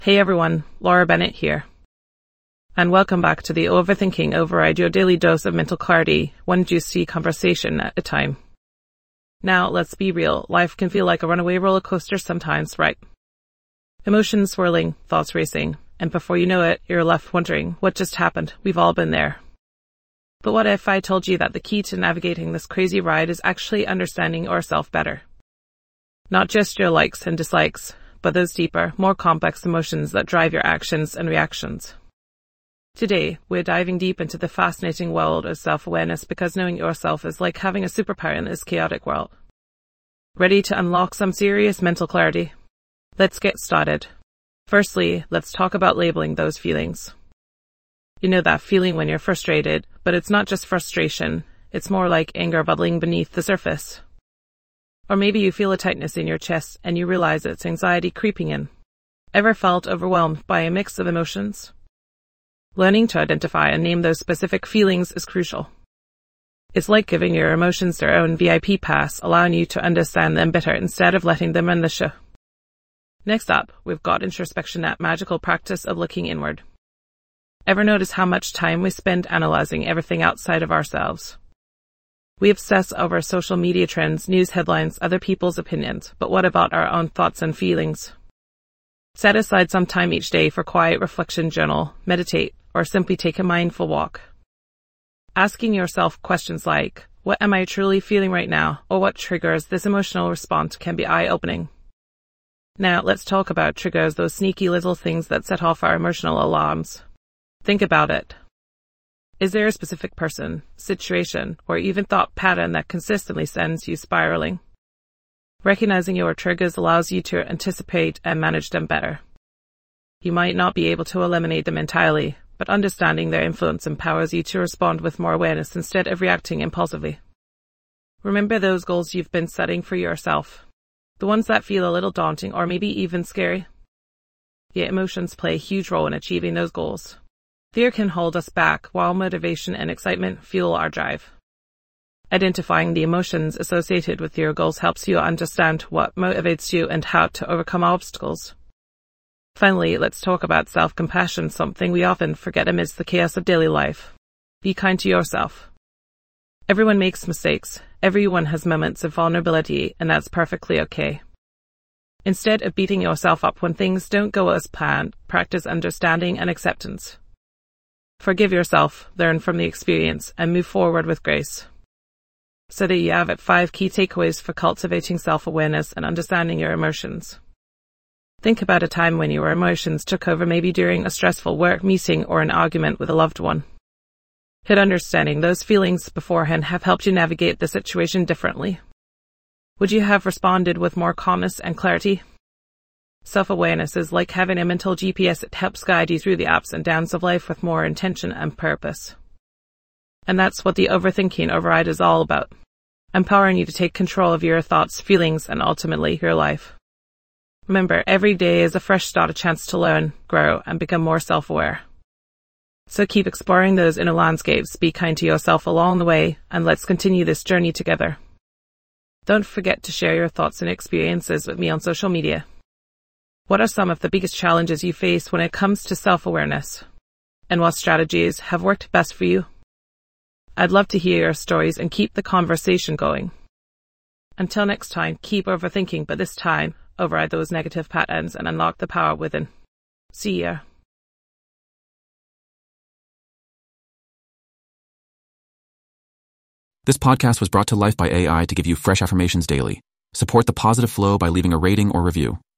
Hey everyone, Laura Bennett here. And welcome back to the Overthinking Override, your daily dose of mental clarity, one juicy conversation at a time. Now, let's be real, life can feel like a runaway roller coaster sometimes, right? Emotions swirling, thoughts racing, and before you know it, you're left wondering, what just happened? We've all been there. But what if I told you that the key to navigating this crazy ride is actually understanding yourself better? Not just your likes and dislikes, but those deeper, more complex emotions that drive your actions and reactions. Today, we're diving deep into the fascinating world of self-awareness because knowing yourself is like having a superpower in this chaotic world. Ready to unlock some serious mental clarity? Let's get started. Firstly, let's talk about labeling those feelings. You know that feeling when you're frustrated, but it's not just frustration, it's more like anger bubbling beneath the surface. Or maybe you feel a tightness in your chest and you realize it's anxiety creeping in. Ever felt overwhelmed by a mix of emotions? Learning to identify and name those specific feelings is crucial. It's like giving your emotions their own VIP pass, allowing you to understand them better instead of letting them run the show. Next up, we've got introspection, that magical practice of looking inward. Ever notice how much time we spend analyzing everything outside of ourselves? We obsess over social media trends, news headlines, other people's opinions, but what about our own thoughts and feelings? Set aside some time each day for quiet reflection, journal, meditate, or simply take a mindful walk. Asking yourself questions like, what am I truly feeling right now, or what triggers this emotional response can be eye-opening. Now, let's talk about triggers, those sneaky little things that set off our emotional alarms. Think about it. Is there a specific person, situation, or even thought pattern that consistently sends you spiraling? Recognizing your triggers allows you to anticipate and manage them better. You might not be able to eliminate them entirely, but understanding their influence empowers you to respond with more awareness instead of reacting impulsively. Remember those goals you've been setting for yourself, the ones that feel a little daunting or maybe even scary? Yet emotions play a huge role in achieving those goals. Fear can hold us back, while motivation and excitement fuel our drive. Identifying the emotions associated with your goals helps you understand what motivates you and how to overcome obstacles. Finally, let's talk about self-compassion, something we often forget amidst the chaos of daily life. Be kind to yourself. Everyone makes mistakes. Everyone has moments of vulnerability, and that's perfectly okay. Instead of beating yourself up when things don't go as planned, practice understanding and acceptance. Forgive yourself, learn from the experience, and move forward with grace. So there you have it, 5 key takeaways for cultivating self-awareness and understanding your emotions. Think about a time when your emotions took over, maybe during a stressful work meeting or an argument with a loved one. Could understanding those feelings beforehand have helped you navigate the situation differently? Would you have responded with more calmness and clarity? Self-awareness is like having a mental GPS. It helps guide you through the ups and downs of life with more intention and purpose. And that's what the Overthinking Override is all about. Empowering you to take control of your thoughts, feelings, and ultimately your life. Remember, every day is a fresh start, a chance to learn, grow, and become more self-aware. So keep exploring those inner landscapes, be kind to yourself along the way, and let's continue this journey together. Don't forget to share your thoughts and experiences with me on social media. What are some of the biggest challenges you face when it comes to self-awareness? And what strategies have worked best for you? I'd love to hear your stories and keep the conversation going. Until next time, keep overthinking, but this time, override those negative patterns and unlock the power within. See ya. This podcast was brought to life by AI to give you fresh affirmations daily. Support the positive flow by leaving a rating or review.